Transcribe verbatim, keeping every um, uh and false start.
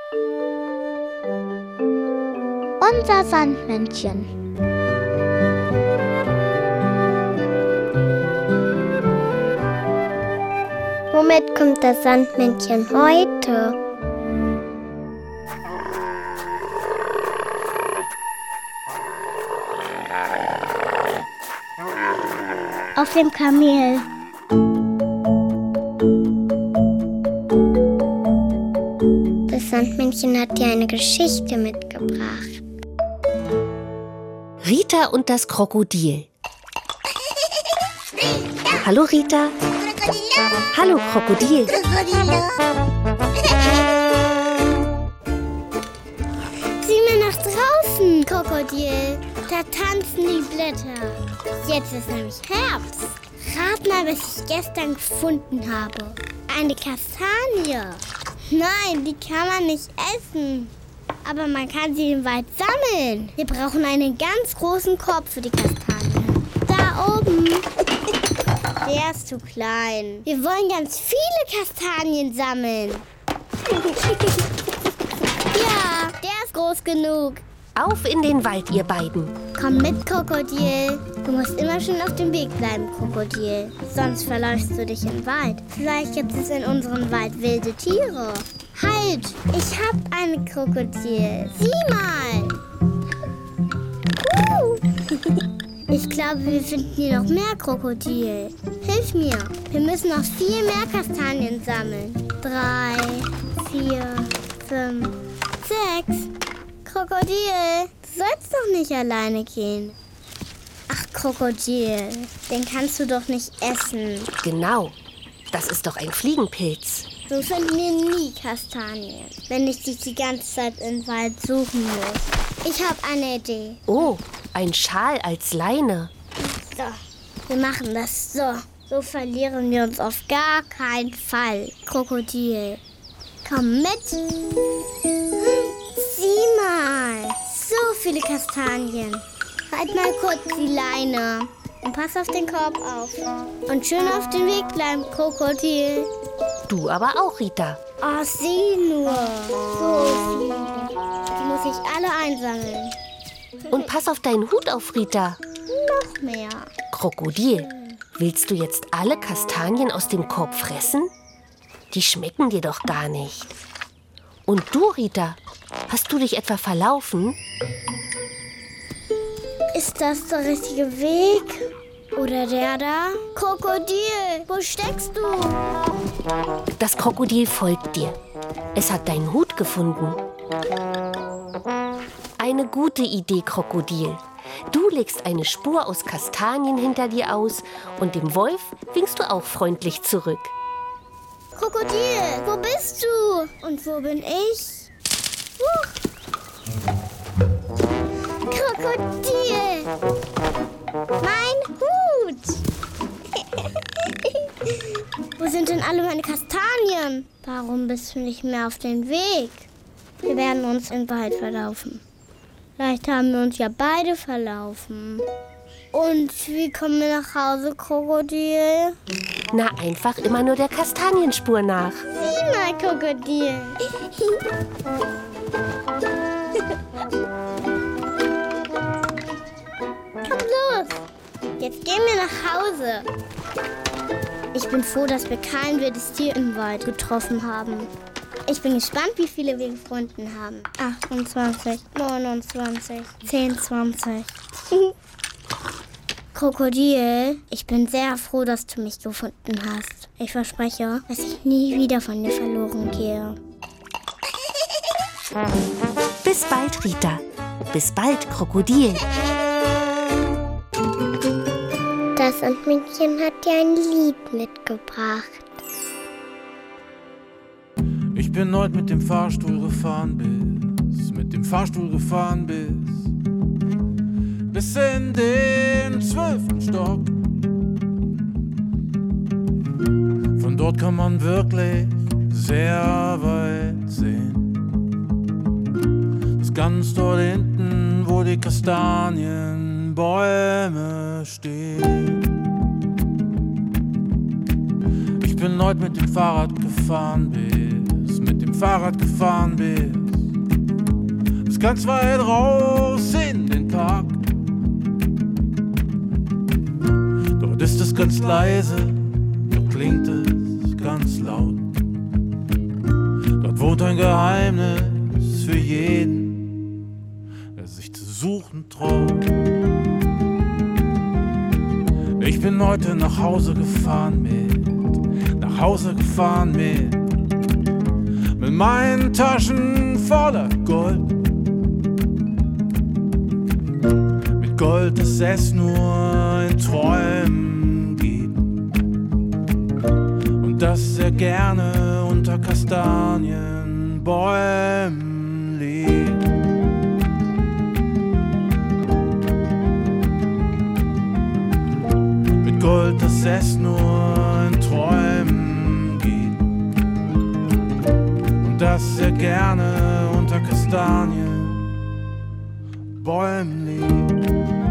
Unser Sandmännchen. Womit kommt das Sandmännchen heute? Auf dem Kamel. Das Sandmännchen hat dir eine Geschichte mitgebracht. Rita und das Krokodil. Hallo Rita. Hallo Krokodil. Sieh mal nach draußen, Krokodil. Da tanzen die Blätter. Jetzt ist nämlich Herbst. Rat mal, was ich gestern gefunden habe. Eine Kastanie. Nein, die kann man nicht essen. Aber man kann sie im Wald sammeln. Wir brauchen einen ganz großen Korb für die Kastanien. Da oben. Der ist zu klein. Wir wollen ganz viele Kastanien sammeln. Ja, der ist groß genug. Auf in den Wald, ihr beiden. Komm mit, Krokodil. Du musst immer schön auf dem Weg bleiben, Krokodil. Sonst verläufst du dich im Wald. Vielleicht gibt es in unserem Wald wilde Tiere. Halt, ich hab eine Krokodil. Sieh mal. Uh. Ich glaube, wir finden hier noch mehr Krokodil. Hilf mir. Wir müssen noch viel mehr Kastanien sammeln. Drei, vier, fünf, sechs. Krokodil, du sollst doch nicht alleine gehen. Ach, Krokodil, den kannst du doch nicht essen. Genau, das ist doch ein Fliegenpilz. So finden wir nie Kastanien, wenn ich dich die ganze Zeit im Wald suchen muss. Ich habe eine Idee. Oh, ein Schal als Leine. So, wir machen das so. So verlieren wir uns auf gar keinen Fall. Krokodil, komm mit. Sieh mal, so viele Kastanien. Halt mal kurz die Leine und pass auf den Korb auf. Und schön auf den Weg bleiben, Krokodil. Du aber auch, Rita. Oh, sieh nur, so viele. Die muss ich alle einsammeln. Und pass auf deinen Hut auf, Rita. Noch mehr. Krokodil, willst du jetzt alle Kastanien aus dem Korb fressen? Die schmecken dir doch gar nicht. Und du, Rita, hast du dich etwa verlaufen? Ist das der richtige Weg? Oder der da? Krokodil, wo steckst du? Das Krokodil folgt dir. Es hat deinen Hut gefunden. Eine gute Idee, Krokodil. Du legst eine Spur aus Kastanien hinter dir aus und dem Wolf winkst du auch freundlich zurück. Krokodil, wo bist du? Und wo bin ich? Huch. Krokodil! Mein Hut! Wo sind denn alle meine Kastanien? Warum bist du nicht mehr auf dem Weg? Wir werden uns im Wald verlaufen. Vielleicht haben wir uns ja beide verlaufen. Und wie kommen wir nach Hause, Krokodil? Na, einfach immer nur der Kastanienspur nach. Sieh mal, Krokodil. Komm los. Jetzt gehen wir nach Hause. Ich bin froh, dass wir kein wildes Tier im Wald getroffen haben. Ich bin gespannt, wie viele wir gefunden haben. achtundzwanzig, neunundzwanzig, zehn, zwanzig. Krokodil, ich bin sehr froh, dass du mich gefunden hast. Ich verspreche, dass ich nie wieder von dir verloren gehe. Bis bald, Rita. Bis bald, Krokodil. Das Sandmännchen hat dir ein Lied mitgebracht. Ich bin heute mit dem Fahrstuhl gefahren bis, mit dem Fahrstuhl gefahren bis, bis in den zwölften Stock. Von dort kann man wirklich sehr weit sehen. Das ganz dort hinten, wo die Kastanienbäume stehen. Ich bin heute mit dem Fahrrad gefahren bis, mit dem Fahrrad gefahren bist, bis ganz weit raus in den Park. Dort ist es ganz leise, dort klingt es ganz laut. Dort wohnt ein Geheimnis für jeden, der sich zu suchen traut. Ich bin heute nach Hause gefahren mit, nach Hause gefahren mit, mit meinen Taschen voller Gold. Mit Gold, das es nur in Träumen gibt und das sehr gerne unter Kastanienbäumen liegt. Mit Gold, das es nur in Träumen gibt und das sehr gerne unter Kastanienbäumen liegt.